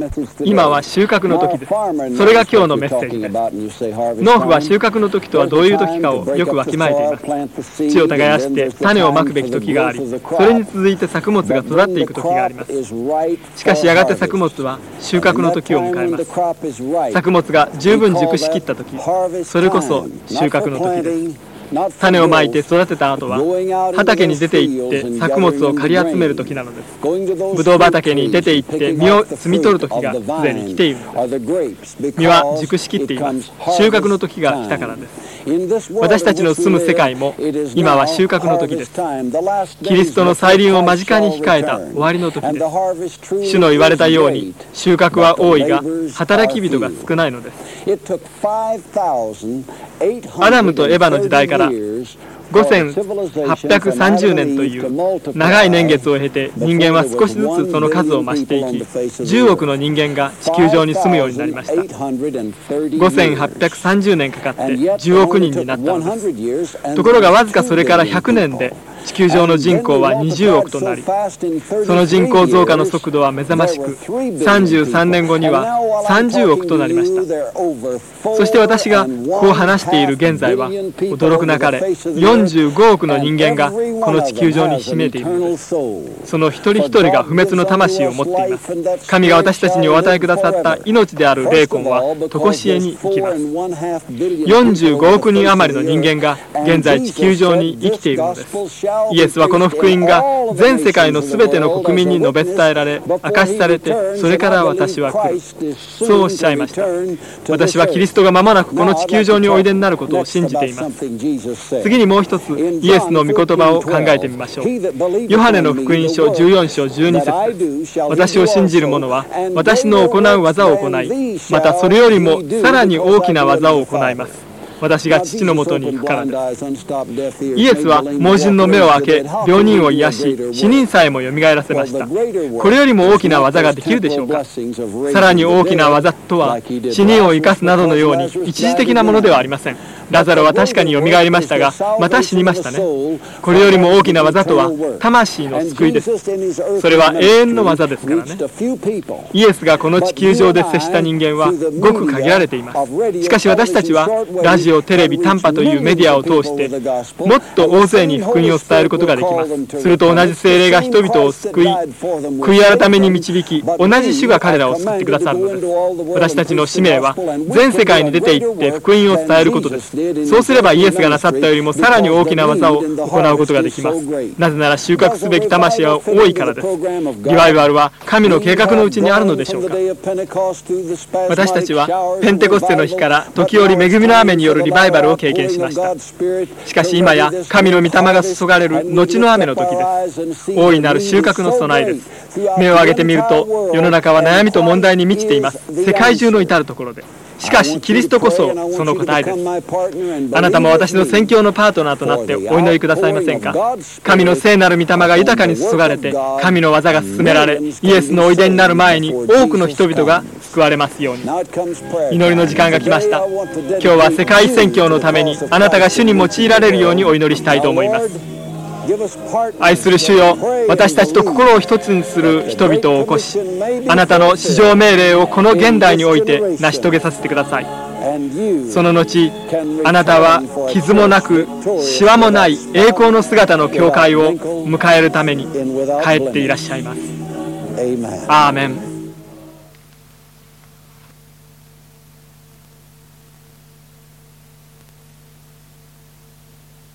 今は収穫の時です。それが今日のメッセージです。農夫は収穫の時とはどういう時かをよくわきまえています。地を耕して種をまくべき時があり、それに続いて作物が育っていく時があります。しかしやがて作物は収穫の時を迎えます。作物が十分熟しきった時、それこそ収穫の時です。種をまいて育てた後は畑に出て行って作物を刈り集める時なのです。ぶどう畑に出て行って実を摘み取る時がすでに来ているのです。実は熟しきっています。収穫の時が来たからです。私たちの住む世界も今は収穫の時です。キリストの再臨を間近に控えた終わりの時です。主の言われたように収穫は多いが働き人が少ないのです。アダムとエバの時代から5830年という長い年月を経て人間は少しずつその数を増していき、10億の人間が地球上に住むようになりました。5830年かかって10億人になったのです。ところがわずかそれから100年で地球上の人口は20億となり、その人口増加の速度は目覚ましく、33年後には30億となりました。そして私がこう話している現在は、驚くなかれ45億の人間がこの地球上にひしめいているのです。その一人一人が不滅の魂を持っています。神が私たちにお与えくださった命である霊魂は常しえに生きます。45億人余りの人間が現在地球上に生きているのです。イエスはこの福音が全世界のすべての国民に述べ伝えられ、明かしされて、それから私は来る。そうおっしゃいました。私はキリストが間もなくこの地球上においでになることを信じています。次にもう一つイエスの御言葉を考えてみましょう。ヨハネの福音書14章12節です。私を信じる者は私の行う技を行い、またそれよりもさらに大きな技を行います。私が父のもとに行くからです。イエスは盲人の目を開け、病人を癒し、死人さえもよみがえらせました。これよりも大きな技ができるでしょうか。さらに大きな技とは死人を生かすなどのように一時的なものではありません。ラザロは確かによみがえりましたが、また死にましたね。これよりも大きな技とは魂の救いです。それは永遠の技ですからね。イエスがこの地球上で接した人間はごく限られています。しかし私たちはラジオ、テレビ、短波というメディアを通してもっと大勢に福音を伝えることができます。すると同じ聖霊が人々を救い、悔い改めに導き、同じ主が彼らを救ってくださるのです。私たちの使命は全世界に出て行って福音を伝えることです。そうすればイエスがなさったよりもさらに大きな技を行うことができます。なぜなら収穫すべき魂は多いからです。リバイバルは神の計画のうちにあるのでしょうか。私たちはペンテコステの日から時折恵みの雨によるリバイバルを経験しました。しかし今や神の御霊が注がれる後の雨の時です。大いなる収穫の備えです。目を上げてみると世の中は悩みと問題に満ちています。世界中の至るところで。しかしキリストこそその答えです。あなたも私の宣教のパートナーとなってお祈りくださいませんか。神の聖なる御霊が豊かに注がれて、神の技が進められ、イエスのおいでになる前に多くの人々が救われますように。祈りの時間が来ました。今日は世界宣教のためにあなたが主に用いられるようにお祈りしたいと思います。愛する主よ、私たちと心を一つにする人々を起こし、あなたの至上命令をこの現代において成し遂げさせてください。その後、あなたは傷もなくシワもない栄光の姿の教会を迎えるために帰っていらっしゃいます。アーメン。